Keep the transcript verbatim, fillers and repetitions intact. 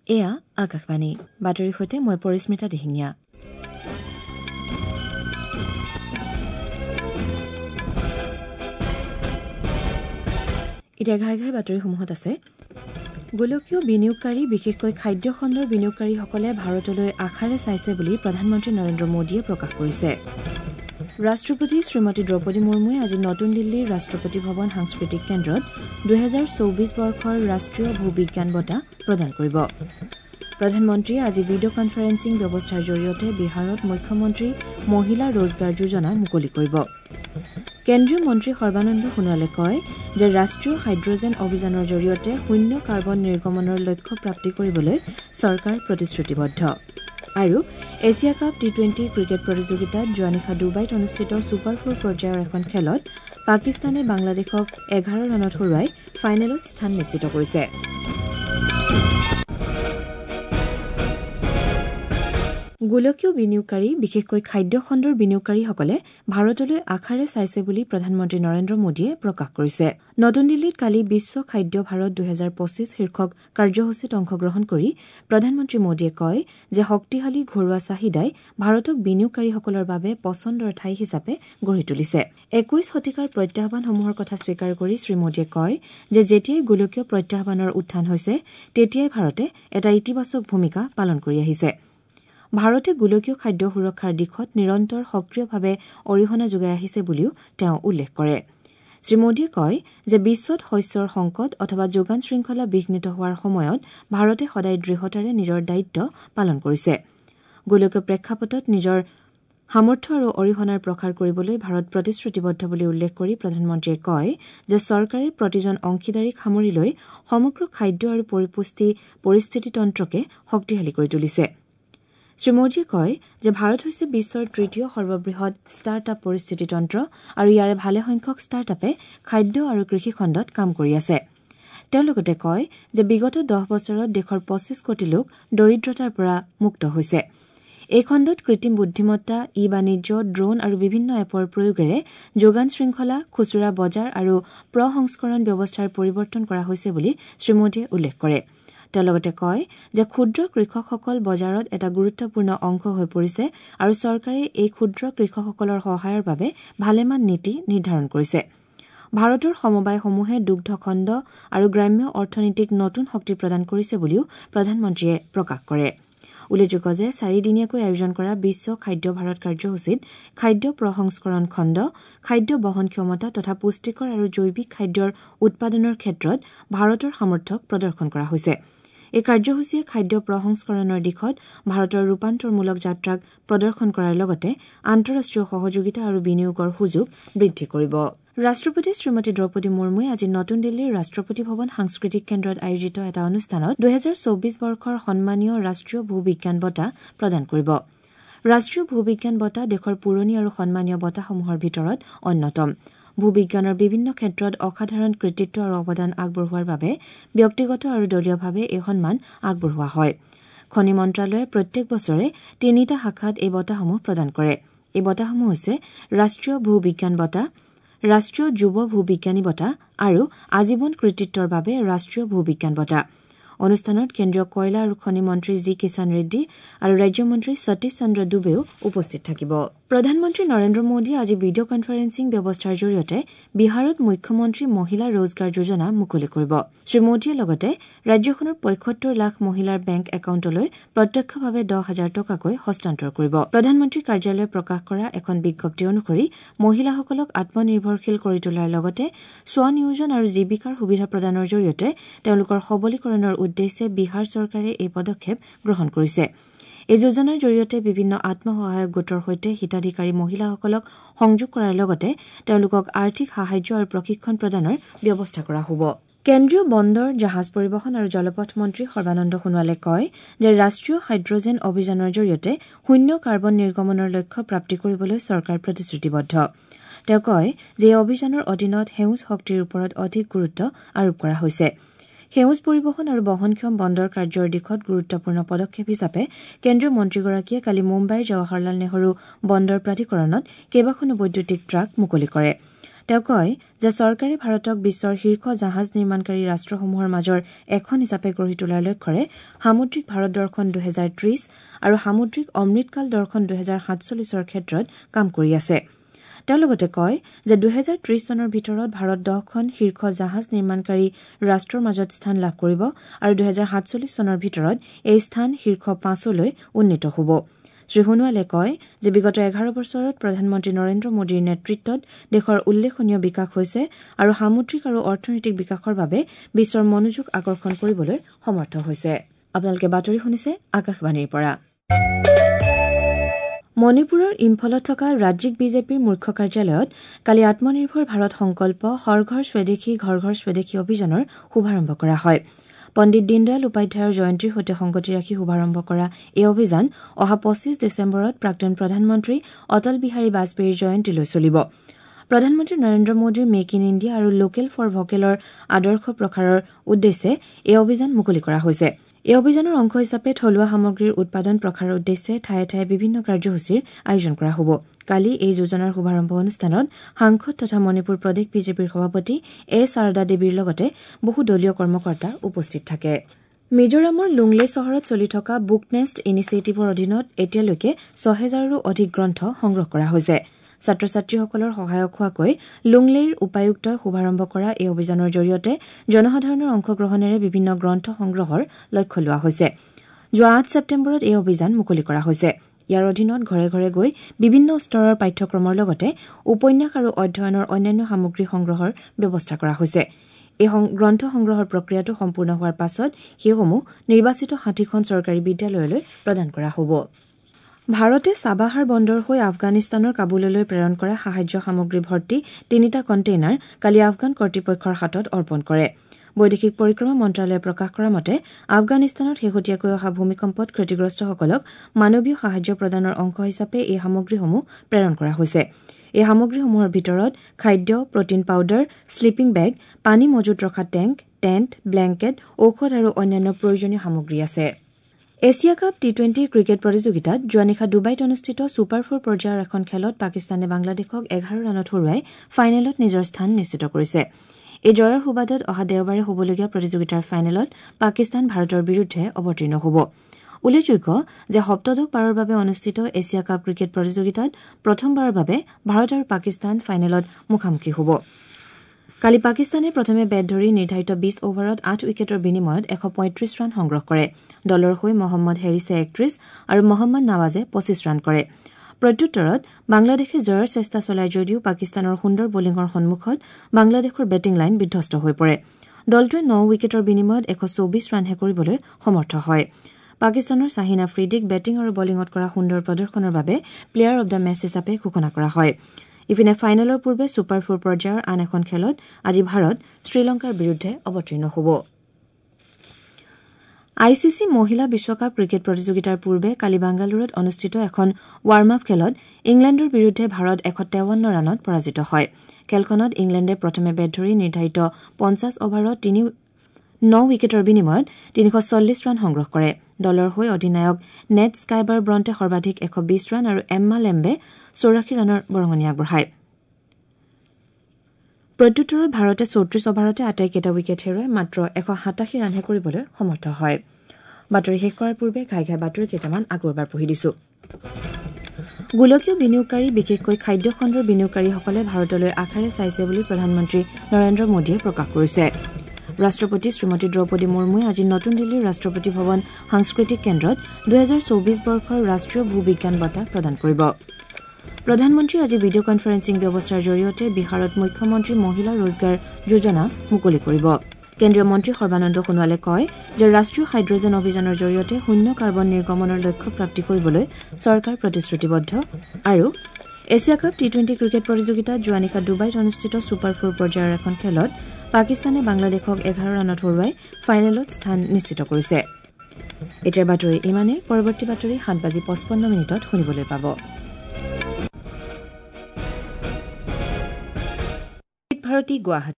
এয়া আকাশবাণী বাতৰিৰ সৈতে মই পৰিস্মিতা দিহিঙীয়া। এতিয়া ঘাই ঘাই বাতৰিসমূহত আছে। গোলকীয় বিনিয়োগকাৰী বিশেষকৈ খাদ্য খণ্ডৰ বিনিয়োগকাৰীসকলে ভাৰতলৈ আশাৰে চাইছে বুলি প্ৰধানমন্ত্ৰী নৰেন্দ্ৰ মোদীয়ে প্ৰকাশ কৰিছে। ৰাষ্ট্ৰপতি শ্ৰীমতী দ্ৰৌপদী মুৰ্মুৱে আজি নতুন দিল্লীৰ ৰাষ্ট্ৰপতি ভৱন সাংস্কৃতিক কেন্দ্ৰত দুহেজাৰ চৌবিশ বৰ্ষৰ ৰাষ্ট্ৰীয় ভূবিজ্ঞান বঁটা প্ৰদান কৰিব। প্ৰধানমন্ত্ৰীয়ে আজি ভিডিঅ' কনফাৰেন্সিং ব্যৱস্থাৰ জৰিয়তে বিহাৰত মুখ্যমন্ত্ৰী মহিলা ৰোজগাৰ যোজনা মুকলি কৰিব। কেন্দ্ৰীয় মন্ত্ৰী সৰ্বানন্দ সোণোৱালে কয় যে ৰাষ্ট্ৰীয় হাইড্ৰজেন অভিযানৰ জৰিয়তে শূন্য কাৰ্বন নিৰ্গমনৰ লক্ষ্য প্ৰাপ্তি কৰিবলৈ চৰকাৰ প্ৰতিশ্ৰুতিবদ্ধ। আৰু Asia cup T twenty cricket প্ৰতিযোগিতাত যোৱা নিশা ডুবাইত অনুষ্ঠিত ছুপাৰ ফ'ৰ পৰ্যায়ৰ এখন খেলত পাকিস্তানে বাংলাদেশক এঘাৰ ৰানত হৰুৱাই ফাইনেলত স্থান নিশ্চিত কৰিছে। গোলকীয় বিনিয়োগকাৰী বিশেষকৈ খাদ্য খণ্ডৰ বিনিয়োগকাৰীসকলে ভাৰতলৈ আশাৰে চাইছে বুলি প্ৰধানমন্ত্ৰী নৰেন্দ্ৰ মোদীয়ে প্ৰকাশ কৰিছে। নতুন দিল্লীত কালি বিশ্ব খাদ্য ভাৰত দুহেজাৰ পঁচিছ শীৰ্ষক কাৰ্যসূচীত অংশগ্ৰহণ কৰি প্ৰধানমন্ত্ৰী মোদীয়ে কয় যে শক্তিশালী ঘৰুৱা চাহিদাই ভাৰতক বিনিয়োগকাৰীসকলৰ বাবে পছন্দৰ ঠাই হিচাপে গঢ়ি তুলিছে। একৈশ শতিকাৰ প্ৰত্যাহ্বানসমূহৰ কথা স্বীকাৰ কৰি শ্ৰীমোদীয়ে কয় যে যেতিয়াই গোলকীয় প্ৰত্যাহ্বানৰ উত্থান হৈছে তেতিয়াই ভাৰতে এটা ইতিবাচক ভূমিকা পালন কৰি আহিছে। ভাৰতে গোলকীয় খাদ্য সুৰক্ষাৰ দিশত নিৰন্তৰ সক্ৰিয়ভাৱে অৰিহণা যোগাই আহিছে বুলিও তেওঁ উল্লেখ কৰে। শ্ৰীমোদীয়ে কয় যে বিশ্বত শস্যৰ সংকট অথবা যোগান শৃংখলা বিঘ্নিত হোৱাৰ সময়ত ভাৰতে সদায় দৃঢ়তাৰে নিজৰ দায়িত্ব পালন কৰিছে। গোলকীয় প্ৰেক্ষাপটত নিজৰ সামৰ্থ্য আৰু অৰিহণাৰ প্ৰসাৰ কৰিবলৈ ভাৰত প্ৰতিশ্ৰুতিবদ্ধ বুলি উল্লেখ কৰি প্ৰধানমন্ত্ৰীয়ে কয় যে চৰকাৰে প্ৰতিজন অংশীদাৰীক সামৰি লৈ সমগ্ৰ খাদ্য আৰু পৰিপুষ্টি পৰিস্থিতিতন্ত্ৰকে শক্তিশালী কৰি তুলিছে। শ্ৰীমোদীয়ে কয় যে ভাৰত হৈছে বিশ্বৰ তৃতীয় সৰ্ববৃহৎ ষ্টাৰ্ট আপ পৰিস্থিতিতন্ত্ৰ আৰু ইয়াৰে ভালেসংখ্যক ষ্টাৰ্ট আপে খাদ্য আৰু কৃষি খণ্ডত কাম কৰি আছে। তেওঁ লগতে কয় যে বিগত দহ বছৰত দেশৰ পঁচিছ কোটি লোক দৰিদ্ৰতাৰ পৰা মুক্ত হৈছে। এই খণ্ডত কৃত্ৰিম বুদ্ধিমত্তা, ই বাণিজ্য, ড্ৰোন আৰু বিভিন্ন এপৰ প্ৰয়োগেৰে যোগান শৃংখলা, খুচুৰা বজাৰ আৰু প্ৰসংস্কৰণ ব্যৱস্থাৰ পৰিৱৰ্তন কৰা হৈছে বুলি শ্ৰীমোদীয়ে উল্লেখ কৰে। তেওঁ লগতে কয় যে ক্ষুদ্ৰ কৃষকসকল বজাৰত এটা গুৰুত্বপূৰ্ণ অংশ হৈ পৰিছে আৰু চৰকাৰে এই ক্ষুদ্ৰ কৃষকসকলৰ সহায়ৰ বাবে ভালেমান নীতি নিৰ্ধাৰণ কৰিছে। ভাৰতৰ সমবায়সমূহে দুগ্ধ খণ্ড আৰু গ্ৰাম্য অৰ্থনীতিক নতুন শক্তি প্ৰদান কৰিছে বুলিও প্ৰধানমন্ত্ৰীয়ে প্ৰকাশ কৰে। উল্লেখযোগ্য যে চাৰিদিনীয়াকৈ আয়োজন কৰা বিশ্ব খাদ্য ভাৰত কাৰ্যসূচীত খাদ্য প্ৰসংস্কৰণ খণ্ড, খাদ্য বহন ক্ষমতা তথা পুষ্টিকৰ আৰু জৈৱিক খাদ্যৰ উৎপাদনৰ ক্ষেত্ৰত ভাৰতৰ সামৰ্থ্যক প্ৰদৰ্শন কৰা হৈছে। এই কাৰ্যসূচীয়ে খাদ্য প্ৰসংস্কৰণৰ দিশত ভাৰতৰ ৰূপান্তৰমূলক যাত্ৰাক প্ৰদৰ্শন কৰাৰ লগতে আন্তঃৰাষ্ট্ৰীয় সহযোগিতা আৰু বিনিয়োগৰ সুযোগ বৃদ্ধি কৰিব। ৰাষ্ট্ৰপতি শ্ৰীমতী দ্ৰৌপদী মুৰ্মুৱে আজি নতুন দিল্লীৰ ৰাষ্ট্ৰপতি ভৱন সাংস্কৃতিক কেন্দ্ৰত আয়োজিত এটা অনুষ্ঠানত দুহেজাৰ চৌবিশ বৰ্ষৰ সন্মানীয় ৰাষ্ট্ৰীয় ভূবিজ্ঞান বঁটা প্ৰদান কৰিব। ৰাষ্ট্ৰীয় ভূবিজ্ঞান বঁটা দেশৰ পুৰণি আৰু সন্মানীয় বঁটাসমূহৰ ভিতৰত অন্যতম। ভূবিজ্ঞানৰ বিভিন্ন ক্ষেত্ৰত অসাধাৰণ কৃতিত্ব আৰু অৱদান আগবঢ়োৱাৰ বাবে ব্যক্তিগত আৰু দলীয়ভাৱে এই সন্মান আগবঢ়োৱা হয়। খনি মন্ত্ৰালয়ে প্ৰত্যেক বছৰে তিনিটা শাখাত এই বঁটাসমূহ প্ৰদান কৰে। এই বঁটাসমূহ হৈছে ৰাষ্ট্ৰীয় ভূবিজ্ঞান বঁটা, ৰাষ্ট্ৰীয় যুৱ ভূবিজ্ঞানী বঁটা আৰু আজীৱন কৃতিত্বৰ বাবে ৰাষ্ট্ৰীয় ভূবিজ্ঞান বঁটা। অনুষ্ঠানত কেন্দ্ৰীয় কয়লা আৰু খনি মন্ত্ৰী জি কিষাণ ৰেড্ডী আৰু ৰাজ্যমন্ত্ৰী সতীশ চন্দ্ৰ দুবেও উপস্থিত থাকিব। প্ৰধানমন্ত্ৰী নৰেন্দ্ৰ মোদীয়ে আজি ভিডিঅ' কনফাৰেন্সিং ব্যৱস্থাৰ জৰিয়তে বিহাৰত মুখ্যমন্ত্ৰী মহিলা ৰোজগাৰ যোজনা মুকলি কৰিব। শ্ৰীমোদীয়ে লগতে ৰাজ্যখনৰ পঁয়সত্তৰ লাখ মহিলাৰ বেংক একাউণ্টলৈ প্ৰত্যক্ষভাৱে দহ হাজাৰ টকাকৈ হস্তান্তৰ কৰিব। প্ৰধানমন্ত্ৰীৰ কাৰ্যালয়ে প্ৰকাশ কৰা এখন বিজ্ঞপ্তি অনুসৰি মহিলাসকলক আত্মনিৰ্ভৰশীল কৰি তোলাৰ লগতে স্বনিয়োজন আৰু জীৱিকাৰ সুবিধা প্ৰদানৰ জৰিয়তে তেওঁলোকৰ সবলীকৰণৰ উদ্দেশ্যে বিহাৰ চৰকাৰে এই পদক্ষেপ গ্ৰহণ কৰিছে। এই যোজনাৰ জৰিয়তে বিভিন্ন আত্মসহায়ক গোটৰ সৈতে হিতাধিকাৰী মহিলাসকলক সংযোগ কৰাৰ লগতে তেওঁলোকক আৰ্থিক সাহায্য আৰু প্ৰশিক্ষণ প্ৰদানৰ ব্যৱস্থা কৰা হ'ব। কেন্দ্ৰীয় বন্দৰ, জাহাজ পৰিবহণ আৰু জলপথ মন্ত্ৰী সৰ্বানন্দ সোণোৱালে কয় যে ৰাষ্ট্ৰীয় হাইড্ৰজেন অভিযানৰ জৰিয়তে শূন্য কাৰ্বন নিৰ্গমনৰ লক্ষ্য প্ৰাপ্তি কৰিবলৈ চৰকাৰ প্ৰতিশ্ৰুতিবদ্ধ। তেওঁ কয় যে এই অভিযানৰ অধীনত সেউজ শক্তিৰ ওপৰত অধিক গুৰুত্ব আৰোপ কৰা হৈছে। সেউজ পৰিবহণ আৰু বহনক্ষম বন্দৰ কাৰ্যৰ দিশত গুৰুত্বপূৰ্ণ পদক্ষেপ হিচাপে কেন্দ্ৰীয় মন্ত্ৰীগৰাকীয়ে কালি মুম্বাইৰ জৱাহৰলাল নেহৰু বন্দৰ প্ৰাধিকৰণত কেইবাখনো বৈদ্যুতিক ট্ৰাক মুকলি কৰে। তেওঁ কয় যে চৰকাৰে ভাৰতক বিশ্বৰ শীৰ্ষ জাহাজ নিৰ্মাণকাৰী ৰাষ্ট্ৰসমূহৰ মাজৰ এখন হিচাপে গঢ়ি তোলাৰ লক্ষ্যৰে সামুদ্ৰিক ভাৰত দৰ্শন দুহেজাৰ ত্ৰিশ আৰু সামুদ্ৰিক অমৃতকাল দৰ্শন দুহেজাৰ সাতচল্লিছৰ ক্ষেত্ৰত কাম কৰি আছে। তেওঁ লগতে কয় যে দুহেজাৰ ত্ৰিশ চনৰ ভিতৰত ভাৰত দহখন শীৰ্ষ জাহাজ নিৰ্মাণকাৰী ৰাষ্ট্ৰৰ মাজত স্থান লাভ কৰিব আৰু দুহেজাৰ সাতচল্লিছ চনৰ ভিতৰত এই স্থান শীৰ্ষ পাঁচলৈ উন্নীত হ'ব। শ্ৰীসোণোৱালে কয় যে বিগত এঘাৰ বছৰত প্ৰধানমন্ত্ৰী নৰেন্দ্ৰ মোদীৰ নেতৃত্বত দেশৰ উল্লেখনীয় বিকাশ হৈছে আৰু সামুদ্ৰিক আৰু অৰ্থনৈতিক বিকাশৰ বাবে বিশ্বৰ মনোযোগ আকৰ্ষণ কৰিবলৈ সমৰ্থ হৈছে। আপোনালোকে বাতৰি শুনিছে আকাশবাণীৰ পৰা। মণিপুৰৰ ইম্ফলত থকা ৰাজ্যিক বিজেপিৰ মুখ্য কাৰ্যালয়ত কালি আত্মনিৰ্ভৰ ভাৰত সংকল্প হৰ ঘৰ স্বদেশী ঘৰ ঘৰ স্বদেশী অভিযানৰ শুভাৰম্ভ কৰা হয়। পণ্ডিত দীনদয়াল উপাধ্যায়ৰ জয়ন্তীৰ সৈতে সংগতি ৰাখি শুভাৰম্ভ কৰা এই অভিযান অহা পঁচিছ ডিচেম্বৰত প্ৰাক্তন প্ৰধানমন্ত্ৰী অটল বিহাৰী বাজপেয়ীৰ জয়ন্তীলৈ চলিব। প্ৰধানমন্ত্ৰী নৰেন্দ্ৰ মোদীৰ মেক ইন ইণ্ডিয়া আৰু লোকেল ফৰ ভকেলৰ আদৰ্শ প্ৰসাৰৰ উদ্দেশ্যে এই অভিযান মুকলি কৰা হৈছে। এই অভিযানৰ অংশ হিচাপে থলুৱা সামগ্ৰীৰ উৎপাদন প্ৰসাৰৰ উদ্দেশ্যে ঠায়ে ঠায়ে বিভিন্ন কাৰ্যসূচীৰ আয়োজন কৰা হ'ব। কালি এই যোজনাৰ শুভাৰম্ভ অনুষ্ঠানত সাংসদ তথা মণিপুৰ প্ৰদেশ বিজেপিৰ সভাপতি এ শাৰদা দেৱীৰ লগতে বহু দলীয় কৰ্মকৰ্তা উপস্থিত থাকে। মিজোৰামৰ লুংলে চহৰত চলি থকা বুক নেষ্ট ইনিচিয়েটিভৰ অধীনত এতিয়ালৈকে ছহেজাৰৰো অধিক গ্ৰন্থ সংগ্ৰহ কৰা হৈছে। ছাত্ৰ ছাত্ৰীসকলৰ সহায়ক হোৱাকৈ লুংলেইৰ উপায়ুক্তই শুভাৰম্ভ কৰা এই অভিযানৰ জৰিয়তে জনসাধাৰণৰ অংশগ্ৰহণেৰে বিভিন্ন গ্ৰন্থ সংগ্ৰহৰ লক্ষ্য লোৱা হৈছে। যোৱা আঠ ছেপ্টেম্বৰত এই অভিযান মুকলি কৰা হৈছে। ইয়াৰ অধীনত ঘৰে ঘৰে গৈ বিভিন্ন স্তৰৰ পাঠ্যক্ৰমৰ লগতে উপন্যাস আৰু অধ্যয়নৰ অন্যান্য সামগ্ৰী সংগ্ৰহৰ ব্যৱস্থা কৰা হৈছে। এই গ্ৰন্থ সংগ্ৰহৰ প্ৰক্ৰিয়াটো সম্পূৰ্ণ হোৱাৰ পাছত সেইসমূহ নিৰ্বাচিত ষাঠিখন চৰকাৰী বিদ্যালয়লৈ প্ৰদান কৰা হ'ব। ভাৰতে চাবাহাৰ বন্দৰ হৈ আফগানিস্তানৰ কাবুললৈ প্ৰেৰণ কৰা সাহায্য সামগ্ৰী ভৰ্তি তিনিটা কণ্টেইনাৰ কালি আফগান কৰ্তৃপক্ষৰ হাতত অৰ্পণ কৰে। বৈদেশিক পৰিক্ৰমা মন্ত্ৰালয়ে প্ৰকাশ কৰা মতে আফগানিস্তানত শেহতীয়াকৈ অহা ভূমিকম্পত ক্ষতিগ্ৰস্তসকলক মানৱীয় সাহায্য প্ৰদানৰ অংশ হিচাপে এই সামগ্ৰীসমূহ প্ৰেৰণ কৰা হৈছে। এই সামগ্ৰীসমূহৰ ভিতৰত খাদ্য, প্ৰটিন পাউডাৰ, শ্লিপিং বেগ, পানী মজুত ৰখা টেংক, টেণ্ট, ব্লেংকেট, ঔষধ আৰু অন্যান্য প্ৰয়োজনীয় সামগ্ৰী আছে। Asia cup T twenty cricket প্ৰতিযোগিতাত যোৱা নিশা ডুবাইত অনুষ্ঠিত ছুপাৰ ফ'ৰ পৰ্যায়ৰ এখন খেলত পাকিস্তানে বাংলাদেশক এঘাৰ ৰানত হৰুৱাই ফাইনেলত নিজৰ স্থান নিশ্চিত কৰিছে। এই জয়ৰ সুবাদত অহা দেওবাৰে হ'বলগীয়া প্ৰতিযোগিতাৰ ফাইনেলত পাকিস্তান ভাৰতৰ বিৰুদ্ধে অৱতীৰ্ণ হ'ব। উল্লেখযোগ্য যে সপ্তদশ বাৰৰ বাবে অনুষ্ঠিত এছিয়া কাপ ক্ৰিকেট প্ৰতিযোগিতাত প্ৰথমবাৰৰ বাবে ভাৰত আৰু পাকিস্তান ফাইনেলত মুখামুখি হ'ব। কালি পাকিস্তানে প্ৰথমে বেট ধৰি নিৰ্ধাৰিত বিশ অভাৰত আঠ উইকেটৰ বিনিময়ত এশ পঁয়ত্ৰিশ ৰান সংগ্ৰহ কৰে। দলৰ হৈ মহম্মদ হেৰিছে একত্ৰিশ আৰু মহম্মদ নৱাজে পঁচিছ ৰান কৰে। প্ৰত্যুত্তৰত বাংলাদেশে জয়ৰ চেষ্টা চলাই যদিও পাকিস্তানৰ সুন্দৰ বলিঙৰ সন্মুখত বাংলাদেশৰ বেটিং লাইন বিধ্বস্ত হৈ পৰে। দলটোৱে ন উইকেটৰ বিনিময়ত এশ চৌবিশ ৰানহে কৰিবলৈ সমৰ্থ হয়। পাকিস্তানৰ শ্বাহিন আফ্ৰিদিক বেটিং আৰু বলিঙত কৰা সুন্দৰ প্ৰদৰ্শনৰ বাবে প্লেয়াৰ অব দ্য মেচ হিচাপে ঘোষণা কৰা হয়। ইপিনে ফাইনেলৰ পূৰ্বে ছুপাৰ ফ'ৰ পৰ্যায়ৰ আন এখন খেলত আজি ভাৰত শ্ৰীলংকাৰ বিৰুদ্ধে অৱতীৰ্ণ হ'ব। আই চি চি মহিলা বিশ্বকাপ ক্ৰিকেট প্ৰতিযোগিতাৰ পূৰ্বে কালি বাংগালুৰুত অনুষ্ঠিত এখন ৱাৰ্ম আপ খেলত ইংলেণ্ডৰ বিৰুদ্ধে ভাৰত এশ তেৱন্ন ৰানত পৰাজিত হয়। খেলখনত ইংলেণ্ডে প্ৰথমে বেট ধৰি নিৰ্ধাৰিত পঞ্চাছ অভাৰত তিনি ন উইকেটৰ বিনিময়ত তিনিশ চল্লিছ ৰান সংগ্ৰহ কৰে। দলৰ হৈ অধিনায়ক নেট স্কাইবাৰ ব্ৰণ্টে সৰ্বাধিক এশ বিশ ৰান আৰু এম্মা লেম্বে চৌৰাশী ৰানৰ বৰঙণি আগবঢ়ায়। প্ৰত্যুত্তৰত ভাৰতে চৌত্ৰিশ অভাৰতে আটাইকেইটা উইকেট হেৰুৱাই মাত্ৰ এশ সাতাশী ৰানহে কৰিবলৈ সমৰ্থ হয়। বাতৰি শেষ কৰাৰ পূৰ্বে ঘাই ঘাই বাতৰি কেইটামান আকৌ এবাৰ পঢ়ি দিছো। গোলকীয় বিনিয়োগকাৰী বিশেষকৈ খাদ্য খণ্ডৰ বিনিয়োগকাৰীসকলে ভাৰতলৈ আশাৰে চাইছে বুলি প্ৰধানমন্ত্ৰী নৰেন্দ্ৰ মোদীয়ে প্ৰকাশ কৰিছে। ৰাষ্ট্ৰপতি শ্ৰীমতী দ্ৰৌপদী মুৰ্মুৱে আজি নতুন দিল্লীৰ ৰাষ্ট্ৰপতি ভৱন সাংস্কৃতিক কেন্দ্ৰত দুহেজাৰ চৌবিশ বৰ্ষৰ ৰাষ্ট্ৰীয় ভূ বিজ্ঞান বঁটা প্ৰদান কৰিব। প্ৰধানমন্ত্ৰীয়ে আজি ভিডিঅ' কনফাৰেন্সিং ব্যৱস্থাৰ জৰিয়তে বিহাৰত মুখ্যমন্ত্ৰী মহিলা ৰোজগাৰ যোজনা মুকলি কৰিব। কেন্দ্ৰীয় মন্ত্ৰী সৰ্বানন্দ সোণোৱালে কয় যে ৰাষ্ট্ৰীয় হাইড্ৰজেন অভিযানৰ জৰিয়তে শূন্য কাৰ্বন নিৰ্গমনৰ লক্ষ্য প্ৰাপ্তি কৰিবলৈ চৰকাৰ প্ৰতিশ্ৰুতিবদ্ধ। আৰু Asia cup T twenty cricket প্ৰতিযোগিতাত যোৱা নিশা ডুবাইত অনুষ্ঠিত ছুপাৰ ফ'ৰ পৰ্যায়ৰ এখন খেলত পাকিস্তানে বাংলাদেশক এঘাৰ ৰানত হৰুৱাই ফাইনেলত স্থান নিশ্চিত কৰিছে। এতিয়াৰ বাতৰি ইমানেই। পৰৱৰ্তী বাতৰি সাত বাজি পঁচপন্ন মিনিটত শুনিবলৈ পাব। ভাৰতী গুৱাহাটী।